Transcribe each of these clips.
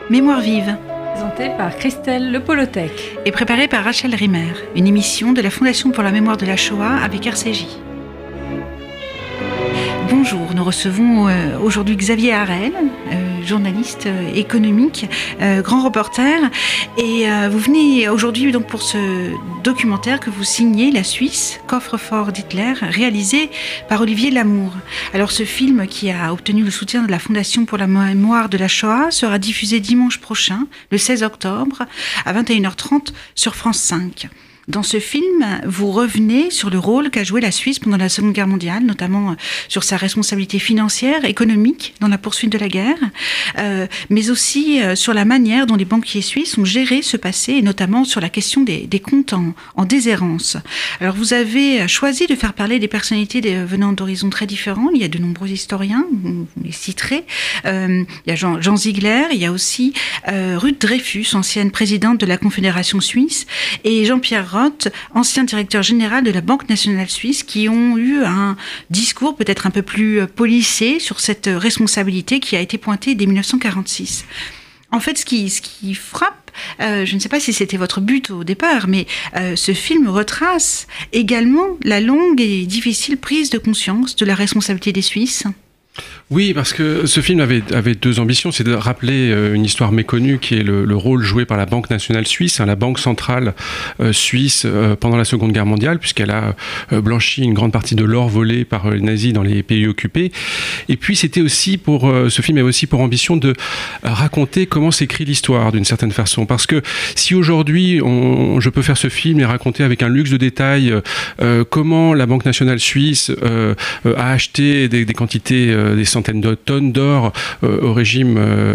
Mémoire vive, présentée par Christelle Lepolotec et préparée par Rachel Rimmer, une émission de la Fondation pour la mémoire de la Shoah avec RCJ. Bonjour, nous recevons aujourd'hui Xavier Harel, journaliste économique, grand reporter, et vous venez aujourd'hui donc pour ce documentaire que vous signez, La Suisse, coffre-fort d'Hitler, réalisé par Olivier Lamour. Alors ce film, qui a obtenu le soutien de la Fondation pour la mémoire de la Shoah, sera diffusé dimanche prochain, le 16 octobre, à 21h30 sur France 5. Dans ce film, vous revenez sur le rôle qu'a joué la Suisse pendant la Seconde Guerre mondiale, notamment sur sa responsabilité financière, économique dans la poursuite de la guerre, mais aussi sur la manière dont les banquiers suisses ont géré ce passé, et notamment sur la question des comptes en déshérence. Alors vous avez choisi de faire parler des personnalités venant d'horizons très différents. Il y a de nombreux historiens, vous les citerez. Il y a Jean Ziegler, il y a aussi Ruth Dreyfus, ancienne présidente de la Confédération suisse, et Jean-Pierre Roth, ancien directeur général de la Banque nationale suisse, qui ont eu un discours peut-être un peu plus policé sur cette responsabilité qui a été pointée dès 1946. En fait, ce qui frappe, je ne sais pas si c'était votre but au départ, mais ce film retrace également la longue et difficile prise de conscience de la responsabilité des Suisses. Oui, parce que ce film avait deux ambitions, c'est de rappeler une histoire méconnue qui est le rôle joué par la Banque nationale suisse, la banque centrale suisse pendant la Seconde Guerre mondiale, puisqu'elle a blanchi une grande partie de l'or volé par les nazis dans les pays occupés. Et puis c'était aussi ce film avait aussi pour ambition de raconter comment s'écrit l'histoire d'une certaine façon, parce que si aujourd'hui je peux faire ce film et raconter avec un luxe de détails comment la Banque nationale suisse a acheté des quantités des centaines de tonnes d'or au régime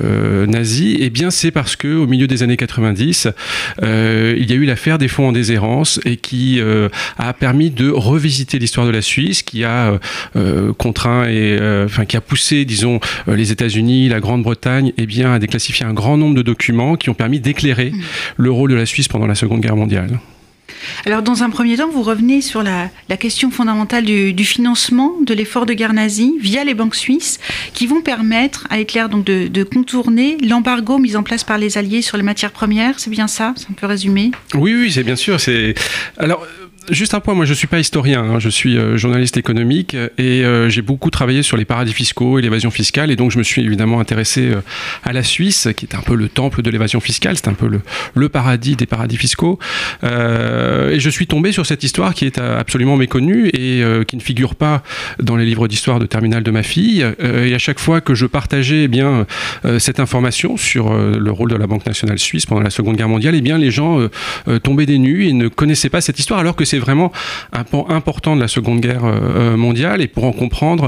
nazi, eh bien c'est parce que au milieu des années 90, il y a eu l'affaire des fonds en déshérence et qui a permis de revisiter l'histoire de la Suisse, qui a contraint qui a poussé, disons, les États-Unis, la Grande-Bretagne, eh bien à déclassifier un grand nombre de documents qui ont permis d'éclairer le rôle de la Suisse pendant la Seconde Guerre mondiale. Alors, dans un premier temps, vous revenez sur la question fondamentale du financement de l'effort de guerre nazi via les banques suisses, qui vont permettre à Hitler donc de contourner l'embargo mis en place par les Alliés sur les matières premières. C'est bien ça? C'est un peu résumé? Oui, c'est bien sûr. Alors, juste un point, moi je ne suis pas historien, je suis journaliste économique et j'ai beaucoup travaillé sur les paradis fiscaux et l'évasion fiscale, et donc je me suis évidemment intéressé à la Suisse, qui est un peu le temple de l'évasion fiscale, c'est un peu le paradis des paradis fiscaux, et je suis tombé sur cette histoire qui est absolument méconnue et qui ne figure pas dans les livres d'histoire de terminale de ma fille, et à chaque fois que je partageais cette information sur le rôle de la Banque nationale suisse pendant la Seconde Guerre mondiale, eh bien les gens tombaient des nues et ne connaissaient pas cette histoire, alors que c'est vraiment un pan important de la Seconde Guerre mondiale, et pour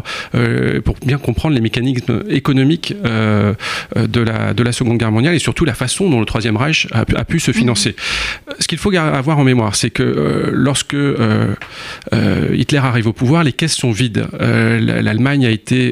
bien comprendre les mécanismes économiques de la Seconde Guerre mondiale, et surtout la façon dont le Troisième Reich a pu se financer. Ce qu'il faut avoir en mémoire, c'est que lorsque Hitler arrive au pouvoir, les caisses sont vides. L'Allemagne a été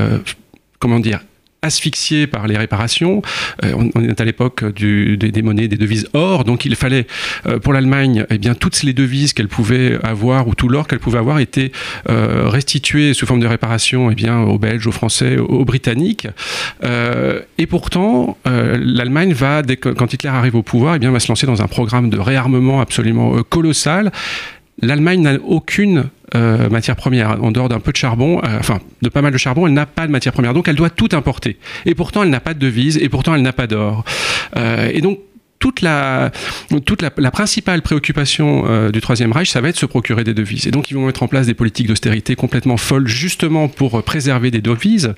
asphyxiée par les réparations. On est à l'époque des monnaies, des devises or, donc il fallait pour l'Allemagne, toutes les devises qu'elle pouvait avoir, ou tout l'or qu'elle pouvait avoir, était restitué sous forme de réparation aux Belges, aux Français, aux Britanniques. Et pourtant, l'Allemagne quand Hitler arrive au pouvoir, va se lancer dans un programme de réarmement absolument colossal. L'Allemagne n'a aucune matière première, en dehors d'un peu de charbon, de pas mal de charbon, elle n'a pas de matière première, donc elle doit tout importer. Et pourtant, elle n'a pas de devise, et pourtant, elle n'a pas d'or. Et donc, toute la principale préoccupation du Troisième Reich, ça va être de se procurer des devises. Et donc, ils vont mettre en place des politiques d'austérité complètement folles, justement pour préserver des devises.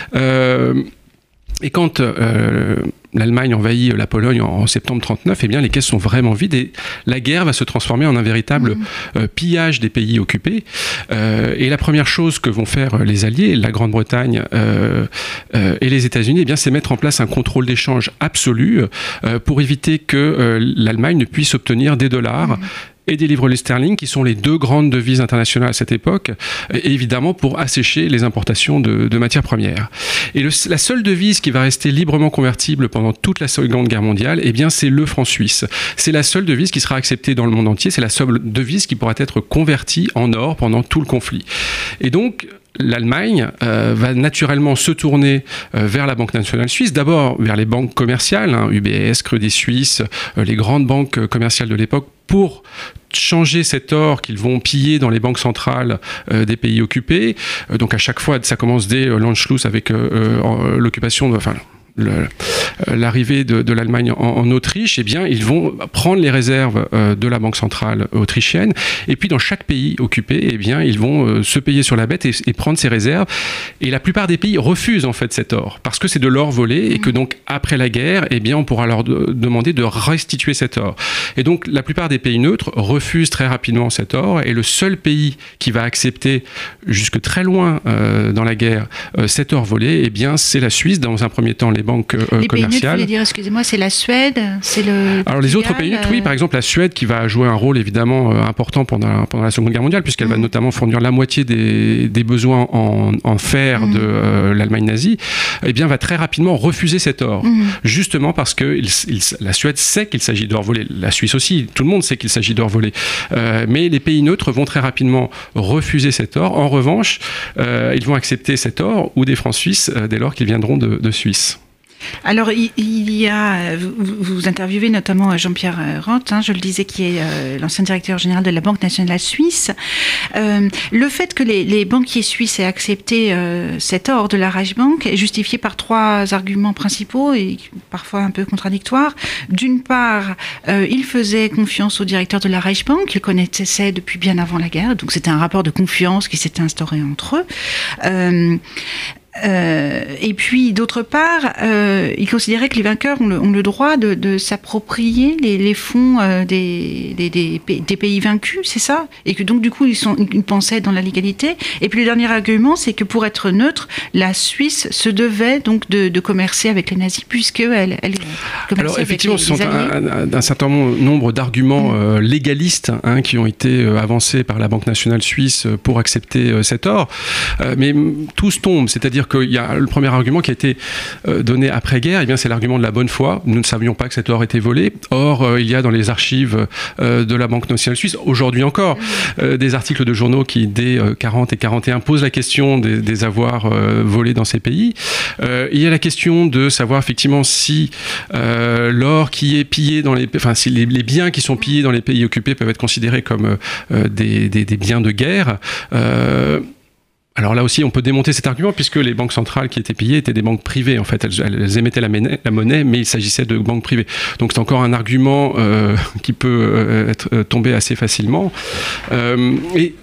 Et quand l'Allemagne envahit la Pologne en septembre 1939, les caisses sont vraiment vides, et la guerre va se transformer en un véritable pillage des pays occupés. Et la première chose que vont faire les Alliés, la Grande-Bretagne et les États-Unis, c'est mettre en place un contrôle d'échange absolu pour éviter que l'Allemagne ne puisse obtenir des dollars et des livres sterling, qui sont les deux grandes devises internationales à cette époque, et évidemment pour assécher les importations de matières premières. Et la seule devise qui va rester librement convertible pendant toute la Seconde Guerre mondiale, c'est le franc suisse. C'est la seule devise qui sera acceptée dans le monde entier, c'est la seule devise qui pourra être convertie en or pendant tout le conflit. Et donc, l'Allemagne va naturellement se tourner vers la Banque nationale suisse, d'abord vers les banques commerciales, UBS, Credit Suisse, les grandes banques commerciales de l'époque, pour changer cet or qu'ils vont piller dans les banques centrales des pays occupés. Donc à chaque fois, ça commence dès l'Anschluss avec l'occupation de... l'arrivée de l'Allemagne en Autriche, eh bien, ils vont prendre les réserves de la banque centrale autrichienne, et puis dans chaque pays occupé, eh bien, ils vont se payer sur la bête et prendre ces réserves. Et la plupart des pays refusent en fait cet or, parce que c'est de l'or volé, et que donc après la guerre, eh bien, on pourra leur demander de restituer cet or. Et donc la plupart des pays neutres refusent très rapidement cet or, et le seul pays qui va accepter jusque très loin dans la guerre cet or volé, eh bien, c'est la Suisse, dans un premier temps les banques commerciales. Les pays neutres, vous voulez dire, excusez-moi, c'est la Suède, c'est le... Alors les autres pays neutres, oui, par exemple la Suède qui va jouer un rôle évidemment important pendant la Seconde Guerre mondiale, puisqu'elle va notamment fournir la moitié des besoins en fer de l'Allemagne nazie, eh bien va très rapidement refuser cet or, justement parce que la Suède sait qu'il s'agit d'or volé, la Suisse aussi, tout le monde sait qu'il s'agit d'or volé, mais les pays neutres vont très rapidement refuser cet or. En revanche, ils vont accepter cet or ou des francs suisses dès lors qu'ils viendront de Suisse. Alors, vous interviewez notamment Jean-Pierre Roth, je le disais, qui est l'ancien directeur général de la Banque nationale suisse. Le fait que les banquiers suisses aient accepté cet or de la Reichsbank est justifié par 3 arguments principaux et parfois un peu contradictoires. D'une part, ils faisaient confiance au directeur de la Reichsbank, qu'ils connaissaient depuis bien avant la guerre, donc c'était un rapport de confiance qui s'était instauré entre eux. Et puis, d'autre part, il considérait que les vainqueurs ont le droit de s'approprier les fonds des pays vaincus, c'est ça? Et que donc, du coup, ils pensaient dans la légalité. Et puis, le dernier argument, c'est que pour être neutre, la Suisse se devait donc de commercer avec les nazis, puisqu'elle commerçait. Alors, effectivement, avec les ce sont un certain nombre d'arguments légalistes qui ont été avancés par la Banque nationale suisse pour accepter cet or. Mais tous tombent, c'est-à-dire qu'il y a le premier argument qui a été donné après-guerre, eh bien c'est l'argument de la bonne foi. Nous ne savions pas que cet or était volé. Or, il y a dans les archives de la Banque nationale suisse, aujourd'hui encore, des articles de journaux qui, dès 40 et 41, posent la question des avoirs volés dans ces pays. Il y a la question de savoir effectivement si l'or qui est pillé si les biens qui sont pillés dans les pays occupés peuvent être considérés comme des biens de guerre. Alors là aussi, on peut démonter cet argument puisque les banques centrales qui étaient pillées étaient des banques privées. En fait, elles émettaient la monnaie, mais il s'agissait de banques privées. Donc c'est encore un argument qui peut être tombé assez facilement. Et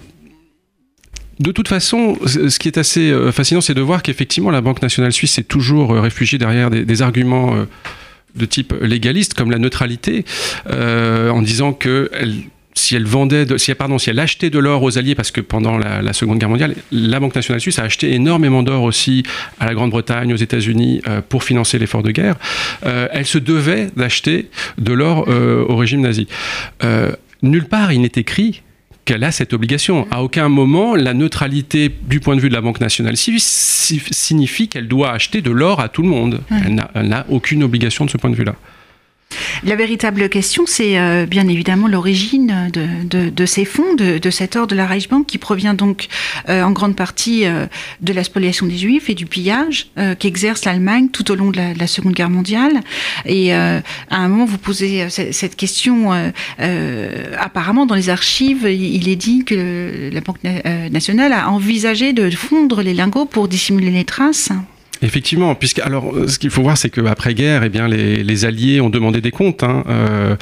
de toute façon, ce qui est assez fascinant, c'est de voir qu'effectivement, la Banque nationale suisse s'est toujours réfugiée derrière des arguments de type légaliste, comme la neutralité, en disant que si elle achetait de l'or aux Alliés, parce que pendant la Seconde Guerre mondiale, la Banque nationale suisse a acheté énormément d'or aussi à la Grande-Bretagne, aux États-Unis, pour financer l'effort de guerre, elle se devait d'acheter de l'or au régime nazi. Nulle part il n'est écrit qu'elle a cette obligation. À aucun moment, la neutralité du point de vue de la Banque nationale suisse signifie qu'elle doit acheter de l'or à tout le monde. Elle n'a aucune obligation de ce point de vue-là. La véritable question, c'est bien évidemment l'origine de ces fonds, de cet or de la Reichsbank qui provient donc en grande partie de la spoliation des Juifs et du pillage qu'exerce l'Allemagne tout au long de la Seconde Guerre mondiale. Et à un moment, vous posez cette question. Apparemment, dans les archives, il est dit que la Banque nationale a envisagé de fondre les lingots pour dissimuler les traces. Effectivement, alors ce qu'il faut voir, c'est qu'après-guerre, eh bien les Alliés ont demandé des comptes à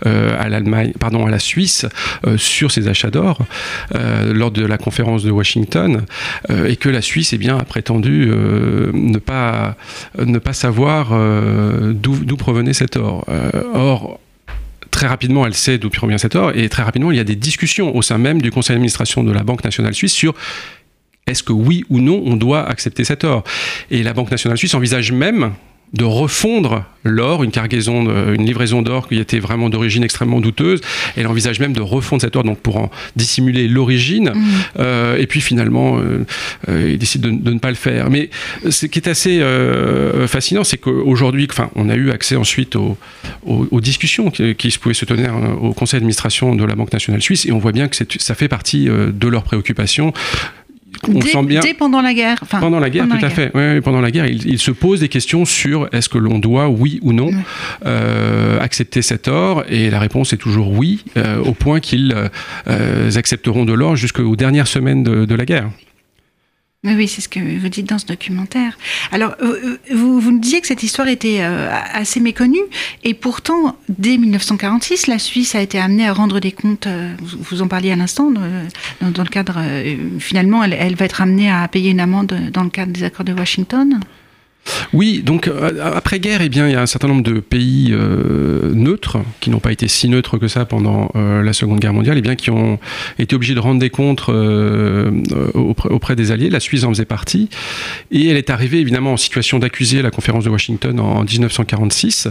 la Suisse sur ces achats d'or lors de la conférence de Washington, et que la Suisse, a prétendu ne pas savoir d'où provenait cet or. Or, très rapidement, elle sait d'où provient cet or, et très rapidement, il y a des discussions au sein même du conseil d'administration de la Banque nationale suisse sur est-ce que oui ou non on doit accepter cet or. Et la Banque nationale suisse envisage même de refondre l'or, une livraison d'or qui était vraiment d'origine extrêmement douteuse. Elle envisage même de refondre cet or donc pour en dissimuler l'origine. Et puis finalement, il décide de ne pas le faire. Mais ce qui est assez fascinant, c'est qu'aujourd'hui, on a eu accès ensuite aux discussions qui pouvaient se tenir au conseil d'administration de la Banque nationale suisse, et on voit bien que ça fait partie de leurs préoccupations. Dès pendant la guerre. Pendant la guerre, tout à fait. Oui, pendant la guerre, il se pose des questions sur est-ce que l'on doit, oui ou non, accepter cet or. Et la réponse est toujours oui, au point qu'ils accepteront de l'or jusqu'aux dernières semaines de la guerre. Oui, c'est ce que vous dites dans ce documentaire. Alors, vous nous disiez que cette histoire était assez méconnue, et pourtant, dès 1946, la Suisse a été amenée à rendre des comptes, vous en parliez à l'instant, dans le cadre, finalement, elle va être amenée à payer une amende dans le cadre des accords de Washington. Oui, donc après-guerre, il y a un certain nombre de pays neutres, qui n'ont pas été si neutres que ça pendant la Seconde Guerre mondiale, qui ont été obligés de rendre des comptes auprès des Alliés. La Suisse en faisait partie. Et elle est arrivée évidemment en situation d'accusé à la conférence de Washington en 1946,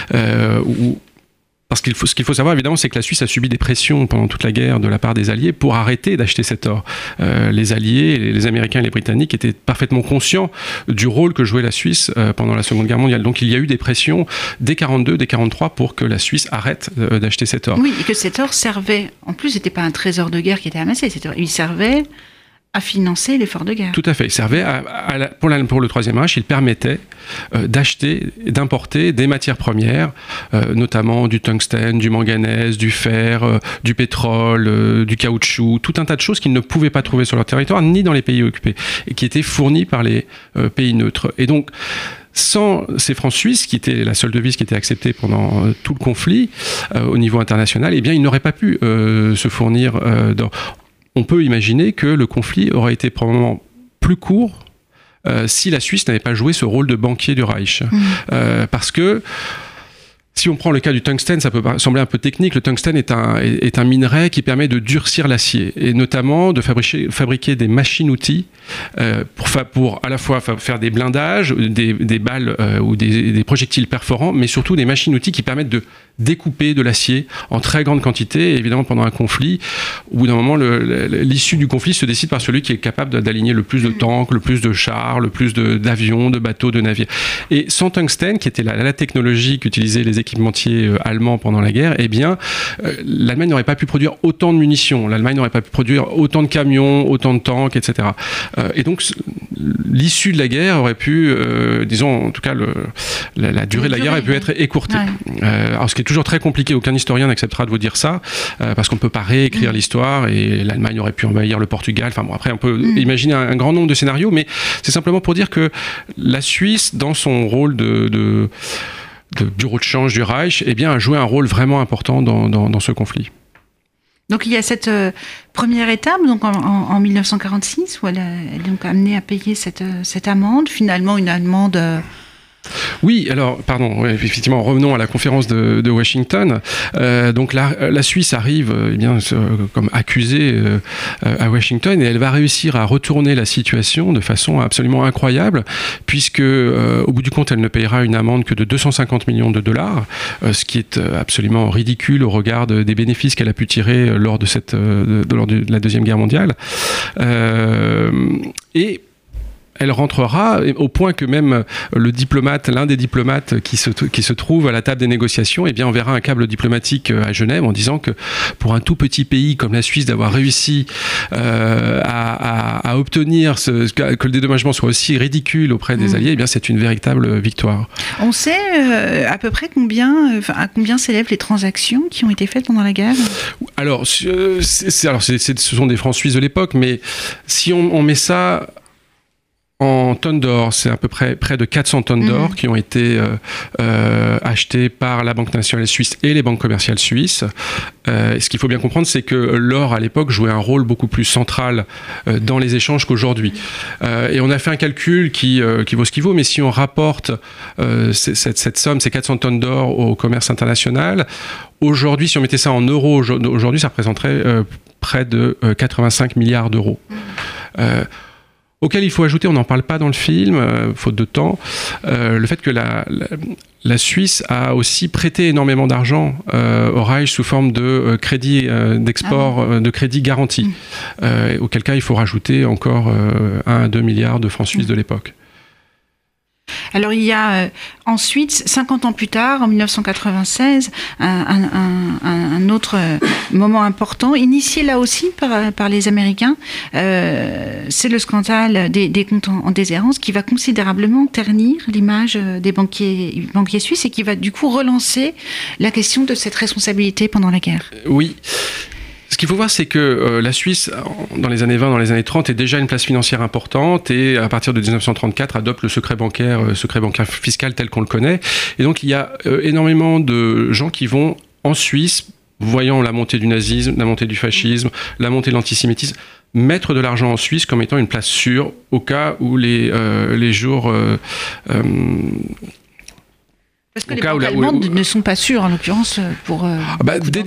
parce ce qu'il faut savoir, évidemment, c'est que la Suisse a subi des pressions pendant toute la guerre de la part des Alliés pour arrêter d'acheter cet or. Les Alliés, les Américains et les Britanniques étaient parfaitement conscients du rôle que jouait la Suisse pendant la Seconde Guerre mondiale. Donc il y a eu des pressions dès 1942, dès 1943 pour que la Suisse arrête d'acheter cet or. Oui, et que cet or servait, en plus, c'était pas un trésor de guerre qui était amassé, il servait à financer l'effort de guerre. Tout à fait. Il servait pour le Troisième Reich, il permettait d'acheter, d'importer des matières premières, notamment du tungstène, du manganèse, du fer, du pétrole, du caoutchouc, tout un tas de choses qu'ils ne pouvaient pas trouver sur leur territoire, ni dans les pays occupés, et qui étaient fournies par les pays neutres. Et donc, sans ces francs suisses, qui étaient la seule devise qui était acceptée pendant tout le conflit au niveau international, ils n'auraient pas pu se fournir d'or. On peut imaginer que le conflit aurait été probablement plus court si la Suisse n'avait pas joué ce rôle de banquier du Reich. Parce que, si on prend le cas du tungstène, ça peut sembler un peu technique. Le tungstène est un minerai qui permet de durcir l'acier, et notamment de fabriquer des machines-outils pour à la fois faire des blindages, des balles ou des projectiles perforants, mais surtout des machines-outils qui permettent de découper de l'acier en très grande quantité. Et évidemment, pendant un conflit, au bout d'un moment, l'issue du conflit se décide par celui qui est capable d'aligner le plus de tanks, le plus de chars, le plus d'avions, de bateaux, de navires. Et sans tungstène, qui était la technologie qu'utilisaient les équipementiers allemands pendant la guerre, l'Allemagne n'aurait pas pu produire autant de munitions, l'Allemagne n'aurait pas pu produire autant de camions, autant de tanks, etc. Et donc, l'issue de la guerre aurait pu, disons, en tout cas, la durée de la guerre aurait pu être écourtée. Ouais. Alors, ce qui est toujours très compliqué, aucun historien n'acceptera de vous dire ça, parce qu'on ne peut pas réécrire l'histoire, et l'Allemagne aurait pu envahir le Portugal. Enfin bon, après, on peut imaginer un grand nombre de scénarios, mais c'est simplement pour dire que la Suisse, dans son rôle de bureau de change du Reich, a joué un rôle vraiment important dans ce conflit. Donc il y a cette première étape, donc en 1946, où elle est donc amenée à payer cette amende, finalement une amende... Oui, alors, pardon, effectivement, revenons à la conférence de Washington. Donc la Suisse arrive comme accusée à Washington, et elle va réussir à retourner la situation de façon absolument incroyable, puisque au bout du compte, elle ne payera une amende que de 250 millions de dollars, ce qui est absolument ridicule au regard des bénéfices qu'elle a pu tirer lors de la Deuxième Guerre mondiale. Et elle rentrera au point que même l'un des diplomates qui se trouve à la table des négociations, enverra un câble diplomatique à Genève en disant que pour un tout petit pays comme la Suisse, d'avoir réussi à obtenir que le dédommagement soit aussi ridicule auprès des Alliés, c'est une véritable victoire. On sait à peu près à combien s'élèvent les transactions qui ont été faites pendant la guerre ? Alors, ce sont des francs suisses de l'époque, mais si on met ça en tonnes d'or, c'est à peu près près de 400 tonnes d'or qui ont été achetées par la Banque nationale suisse et les banques commerciales suisses. Ce qu'il faut bien comprendre, c'est que l'or, à l'époque, jouait un rôle beaucoup plus central dans les échanges qu'aujourd'hui. Et on a fait un calcul qui vaut ce qu'il vaut, mais si on rapporte cette somme, ces 400 tonnes d'or au commerce international, aujourd'hui, si on mettait ça en euros, aujourd'hui, ça représenterait près de 85 milliards d'euros. Auquel il faut ajouter, on n'en parle pas dans le film, faute de temps, le fait que la Suisse a aussi prêté énormément d'argent au Reich sous forme de crédit d'export, de crédit garanti, auquel cas il faut rajouter encore 1 à 2 milliards de francs suisses de l'époque. Alors il y a ensuite, 50 ans plus tard, en 1996, un autre moment important, initié là aussi par les Américains, c'est le scandale des comptes en déshérence qui va considérablement ternir l'image des banquiers suisses et qui va du coup relancer la question de cette responsabilité pendant la guerre. Oui. Ce qu'il faut voir, c'est que la Suisse, dans les années 20, dans les années 30, est déjà une place financière importante et à partir de 1934 adopte le secret bancaire fiscal tel qu'on le connaît. Et donc il y a énormément de gens qui vont en Suisse, voyant la montée du nazisme, la montée du fascisme, la montée de l'antisémitisme, mettre de l'argent en Suisse comme étant une place sûre au cas où les jours... Parce que les banques allemandes ne sont pas sûres, en l'occurrence, pour... dès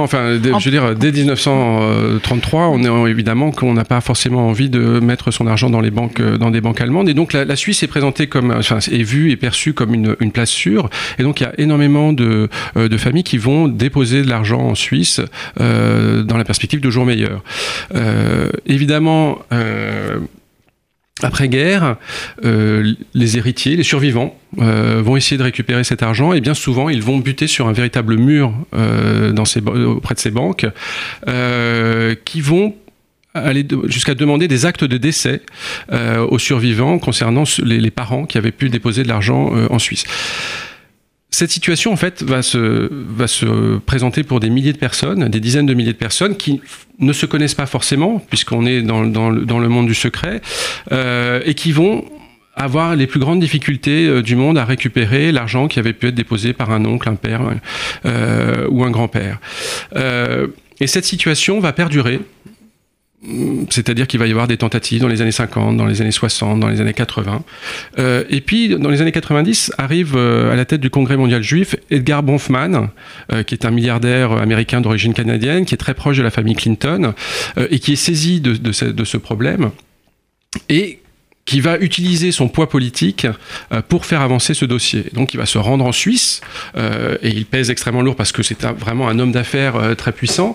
1933, on est évidemment qu'on n'a pas forcément envie de mettre son argent dans des banques allemandes. Et donc, la Suisse est présentée est vue et perçue comme une place sûre. Et donc, il y a énormément de familles qui vont déposer de l'argent en Suisse dans la perspective de jours meilleurs. Évidemment... Après-guerre, les héritiers, les survivants, vont essayer de récupérer cet argent et bien souvent, ils vont buter sur un véritable mur auprès de ces banques qui vont aller jusqu'à demander des actes de décès aux survivants concernant les parents qui avaient pu déposer de l'argent en Suisse. Cette situation, en fait, va se présenter pour des milliers de personnes, des dizaines de milliers de personnes qui ne se connaissent pas forcément, puisqu'on est dans le monde du secret, et qui vont avoir les plus grandes difficultés du monde à récupérer l'argent qui avait pu être déposé par un oncle, un père ou un grand-père. Et cette situation va perdurer. C'est-à-dire qu'il va y avoir des tentatives dans les années 50, dans les années 60, dans les années 80. Et puis, dans les années 90, arrive à la tête du Congrès mondial juif Edgar Bronfman, qui est un milliardaire américain d'origine canadienne, qui est très proche de la famille Clinton, et qui est saisi de ce problème, et qui va utiliser son poids politique pour faire avancer ce dossier. Donc il va se rendre en Suisse, et il pèse extrêmement lourd parce que c'est vraiment un homme d'affaires très puissant.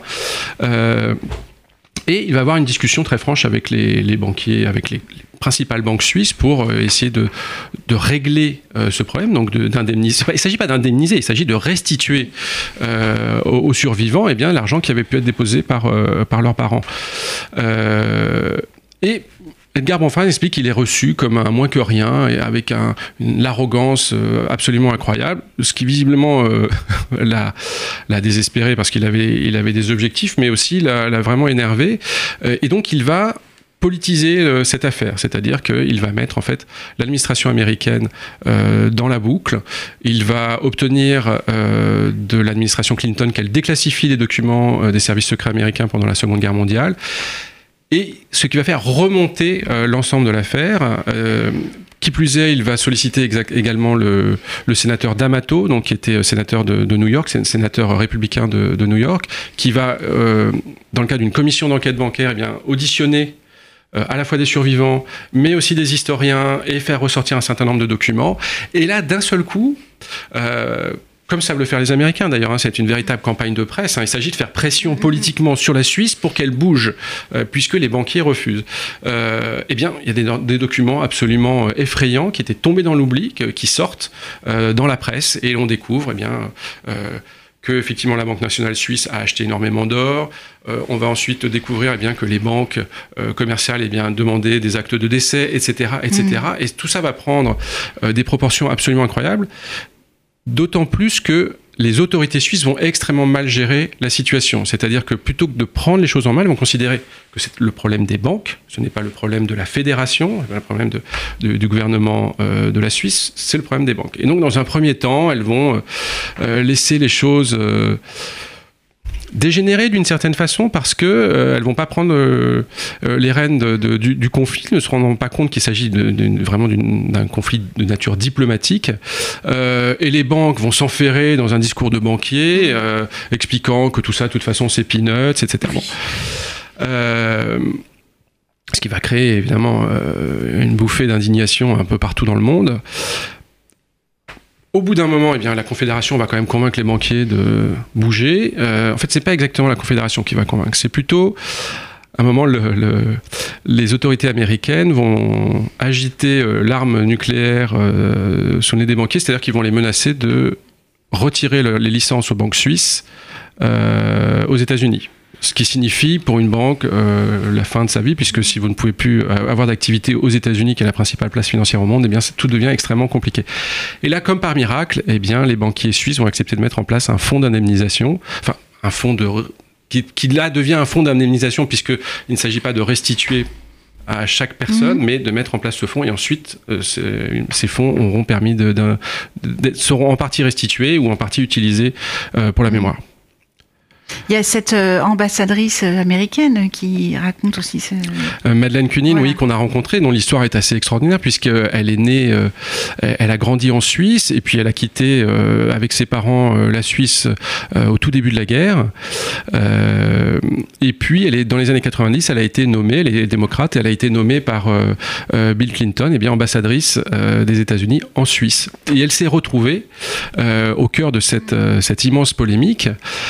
Et il va avoir une discussion très franche avec les banquiers, avec les principales banques suisses pour essayer de régler ce problème, donc d'indemniser. Il ne s'agit pas d'indemniser, il s'agit de restituer aux survivants l'argent qui avait pu être déposé par leurs parents. Et Edgar Bronfman explique qu'il est reçu comme un moins que rien et avec l'arrogance absolument incroyable, ce qui visiblement l'a désespéré parce qu'il avait des objectifs, mais aussi l'a vraiment énervé. Et donc il va politiser cette affaire, c'est-à-dire qu'il va mettre en fait l'administration américaine dans la boucle. Il va obtenir de l'administration Clinton qu'elle déclassifie les documents des services secrets américains pendant la Seconde Guerre mondiale. Et ce qui va faire remonter l'ensemble de l'affaire. Qui plus est, il va solliciter également le sénateur D'Amato, donc, qui était sénateur de New York, c'est un sénateur républicain de New York, qui va, dans le cadre d'une commission d'enquête bancaire, auditionner à la fois des survivants, mais aussi des historiens, et faire ressortir un certain nombre de documents. Et là, d'un seul coup... comme savent le faire les Américains d'ailleurs, c'est une véritable campagne de presse. Il s'agit de faire pression politiquement sur la Suisse pour qu'elle bouge, puisque les banquiers refusent. Il y a des documents absolument effrayants qui étaient tombés dans l'oubli, qui sortent dans la presse, et on découvre que effectivement la Banque nationale suisse a acheté énormément d'or. On va ensuite découvrir que les banques commerciales demandaient des actes de décès, etc., etc. Et tout ça va prendre des proportions absolument incroyables. D'autant plus que les autorités suisses vont extrêmement mal gérer la situation. C'est-à-dire que plutôt que de prendre les choses en main, elles vont considérer que c'est le problème des banques, ce n'est pas le problème de la fédération, ce n'est pas le problème du gouvernement de la Suisse, c'est le problème des banques. Et donc, dans un premier temps, elles vont laisser les choses... dégénérer d'une certaine façon parce que elles vont pas prendre les rênes du conflit, ne se rendant pas compte qu'il s'agit vraiment d'un conflit de nature diplomatique, et les banques vont s'enferrer dans un discours de banquier expliquant que tout ça de toute façon c'est peanuts, etc. Bon. Ce qui va créer évidemment une bouffée d'indignation un peu partout dans le monde. Au bout d'un moment, la Confédération va quand même convaincre les banquiers de bouger. En fait, c'est pas exactement la Confédération qui va convaincre. C'est plutôt à un moment, les autorités américaines vont agiter l'arme nucléaire sur le nez des banquiers, c'est-à-dire qu'ils vont les menacer de retirer les licences aux banques suisses aux États-Unis. Ce qui signifie pour une banque la fin de sa vie, puisque si vous ne pouvez plus avoir d'activité aux États-Unis, qui est la principale place financière au monde, eh bien, tout devient extrêmement compliqué. Et là, comme par miracle, eh bien, les banquiers suisses vont accepter de mettre en place un fonds d'indemnisation, enfin un fonds qui là devient un fonds d'indemnisation, puisqu'il ne s'agit pas de restituer à chaque personne, mais de mettre en place ce fonds, et ensuite ces fonds auront permis seront en partie restitués ou en partie utilisés pour la mémoire. Il y a cette ambassadrice américaine qui raconte aussi Madeleine Kunin, voilà. Oui, qu'on a rencontrée, dont l'histoire est assez extraordinaire, puisqu'elle est née, elle a grandi en Suisse, et puis elle a quitté avec ses parents la Suisse au tout début de la guerre. Et puis, dans les années 90, elle a été nommée, elle est démocrate, et elle a été nommée par Bill Clinton, ambassadrice des États-Unis en Suisse. Et elle s'est retrouvée au cœur de cette immense polémique.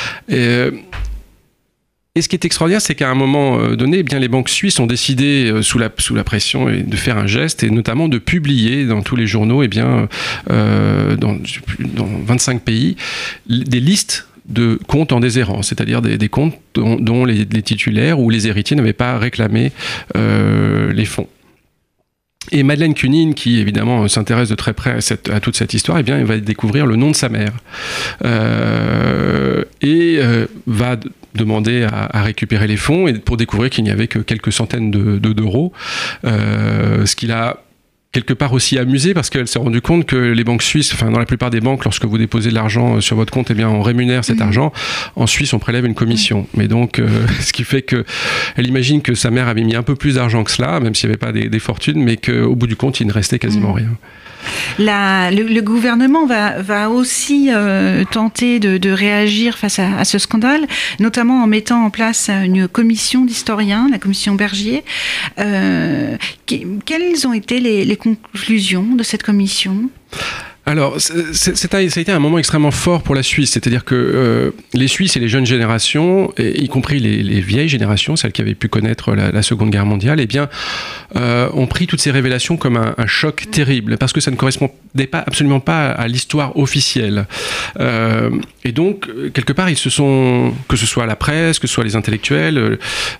Et ce qui est extraordinaire, c'est qu'à un moment donné, eh bien, les banques suisses ont décidé, sous la pression, de faire un geste, et notamment de publier dans tous les journaux, eh bien, dans 25 pays, des listes de comptes en déshérence, c'est-à-dire des comptes dont les titulaires ou les héritiers n'avaient pas réclamé les fonds. Et Madeleine Kunin, qui évidemment s'intéresse de très près à toute cette histoire, eh bien, elle va découvrir le nom de sa mère et va demander à récupérer les fonds, et pour découvrir qu'il n'y avait que quelques centaines d'euros, ce qu'il a quelque part aussi amusé, parce qu'elle s'est rendue compte que les banques suisses, enfin dans la plupart des banques, lorsque vous déposez de l'argent sur votre compte, eh bien on rémunère cet argent. En Suisse, on prélève une commission. Mais donc, ce qui fait que elle imagine que sa mère avait mis un peu plus d'argent que cela, même s'il n'y avait pas des fortunes, mais qu'au bout du compte, il ne restait quasiment rien. Le gouvernement va aussi tenter de réagir face à ce scandale, notamment en mettant en place une commission d'historiens, la commission Bergier. Quelles ont été les conclusions de cette commission ? Alors, ça a été un moment extrêmement fort pour la Suisse, c'est-à-dire que les Suisses et les jeunes générations, y compris les vieilles générations, celles qui avaient pu connaître la Seconde Guerre mondiale, eh bien, ont pris toutes ces révélations comme un choc terrible, parce que ça ne correspondait absolument pas à l'histoire officielle. Et donc, quelque part, ils se sont, que ce soit la presse, que ce soit les intellectuels,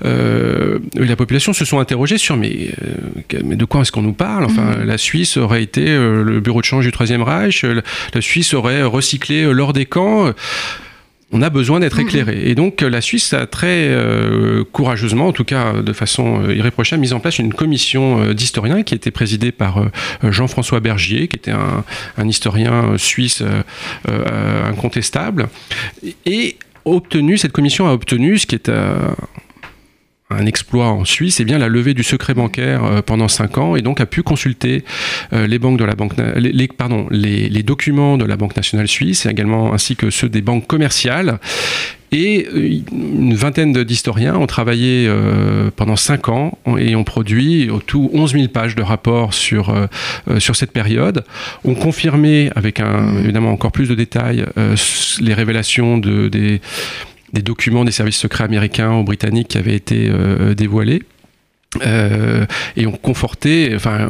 la population se sont interrogés sur mais de quoi est-ce qu'on nous parle ? Enfin, la Suisse aurait été le bureau de change du Troisième Reich. La Suisse aurait recyclé l'or des camps. On a besoin d'être éclairé. Et donc la Suisse a très courageusement, en tout cas de façon irréprochable, mis en place une commission d'historiens qui était présidée par Jean-François Bergier, qui était un historien suisse incontestable. Et cette commission a obtenu ce qui est un exploit en Suisse, eh bien la levée du secret bancaire pendant 5 ans, et donc a pu consulter les banques de la banque, les documents de la Banque nationale suisse, et également ainsi que ceux des banques commerciales. Et une vingtaine d'historiens ont travaillé pendant 5 ans et ont produit au tout 11 000 pages de rapports sur cette période, ont confirmé avec évidemment encore plus de détails les révélations des documents des services secrets américains ou britanniques qui avaient été dévoilés. Et ont conforté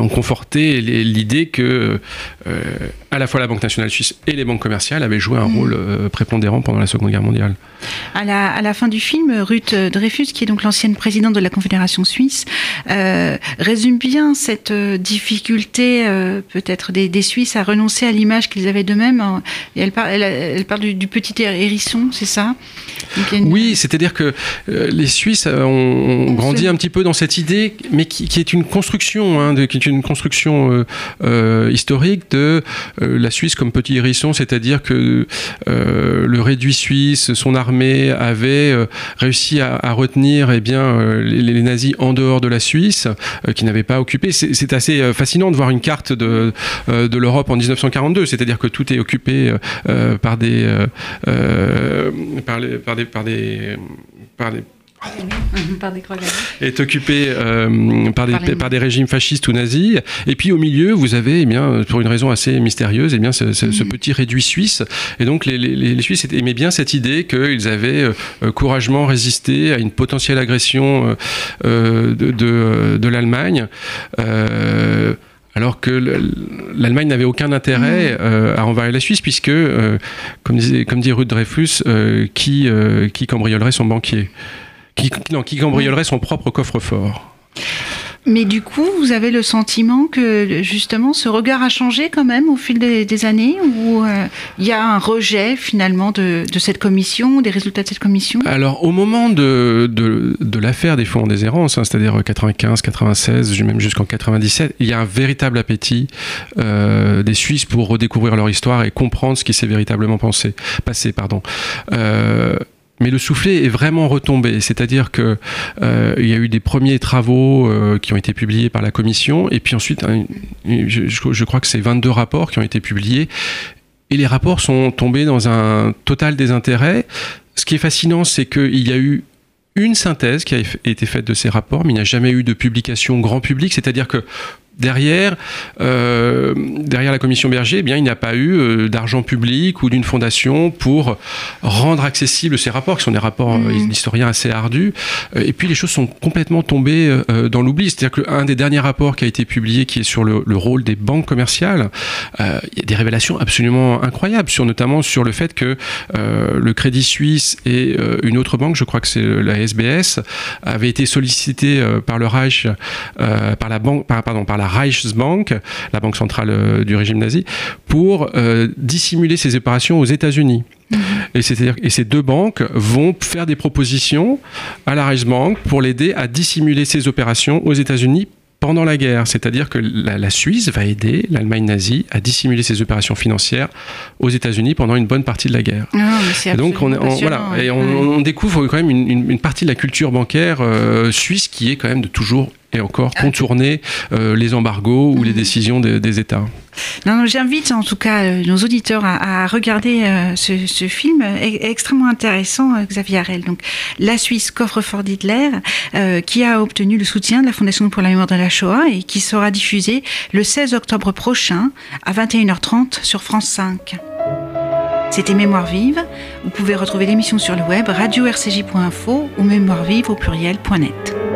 l'idée que à la fois la Banque nationale suisse et les banques commerciales avaient joué un rôle prépondérant pendant la Seconde Guerre mondiale. À la fin du film, Ruth Dreyfus, qui est donc l'ancienne présidente de la Confédération suisse, résume bien cette difficulté peut-être des Suisses à renoncer à l'image qu'ils avaient d'eux-mêmes. Et elle parle du petit hérisson, c'est ça ? Oui, c'est-à-dire que les Suisses ont grandi un petit peu dans cette idée, mais qui est une construction, qui est une construction historique de la Suisse comme petit hérisson, c'est-à-dire que le réduit suisse, son armée avait réussi à retenir les nazis en dehors de la Suisse, qui n'avaient pas occupé. C'est assez fascinant de voir une carte de l'Europe en 1942, c'est-à-dire que tout est occupé par des est occupé par des régimes fascistes ou nazis. Et puis au milieu, vous avez, pour une raison assez mystérieuse, ce petit réduit suisse. Et donc les Suisses aimaient bien cette idée qu'ils avaient courageusement résisté à une potentielle agression de l'Allemagne. Alors que l'Allemagne n'avait aucun intérêt à envahir la Suisse, puisque, comme dit Ruth Dreyfus, qui cambriolerait son banquier, qui cambriolerait son propre coffre-fort. Mais du coup, vous avez le sentiment que justement ce regard a changé quand même au fil des années, où il y a un rejet finalement de cette commission, des résultats de cette commission? Alors au moment de l'affaire des fonds en déshérence, c'est-à-dire 95, 96, même jusqu'en 97, il y a un véritable appétit des Suisses pour redécouvrir leur histoire et comprendre ce qui s'est véritablement passé. Mais le soufflet est vraiment retombé, c'est-à-dire que il y a eu des premiers travaux qui ont été publiés par la commission, et puis ensuite, je crois que c'est 22 rapports qui ont été publiés, et les rapports sont tombés dans un total désintérêt. Ce qui est fascinant, c'est qu'il y a eu une synthèse qui a été faite de ces rapports, mais il n'y a jamais eu de publication grand public, c'est-à-dire que derrière la commission Berger, il n'y a pas eu d'argent public ou d'une fondation pour rendre accessibles ces rapports, qui sont des rapports d'historiens assez ardus. Et puis les choses sont complètement tombées dans l'oubli. C'est-à-dire qu'un des derniers rapports qui a été publié, qui est sur le rôle des banques commerciales, il y a des révélations absolument incroyables, notamment sur le fait que le Crédit Suisse et une autre banque, je crois que c'est la SBS, avaient été sollicités par le Reich, par la Reichsbank, la banque centrale du régime nazi, pour dissimuler ces opérations aux États-Unis. Et ces deux banques vont faire des propositions à la Reichsbank pour l'aider à dissimuler ces opérations aux États-Unis pendant la guerre. C'est-à-dire que la Suisse va aider l'Allemagne nazie à dissimuler ses opérations financières aux États-Unis pendant une bonne partie de la guerre. Et donc on découvre quand même une partie de la culture bancaire suisse qui est quand même de toujours et encore contourner les embargos ou les décisions des États. Non, j'invite en tout cas nos auditeurs à regarder ce film extrêmement intéressant, Xavier Harel. Donc, La Suisse, coffre-fort d'Hitler, qui a obtenu le soutien de la Fondation pour la mémoire de la Shoah et qui sera diffusé le 16 octobre prochain à 21h30 sur France 5. C'était Mémoire vive. Vous pouvez retrouver l'émission sur le web radio-rcj.info ou mémoirevive au pluriel.net.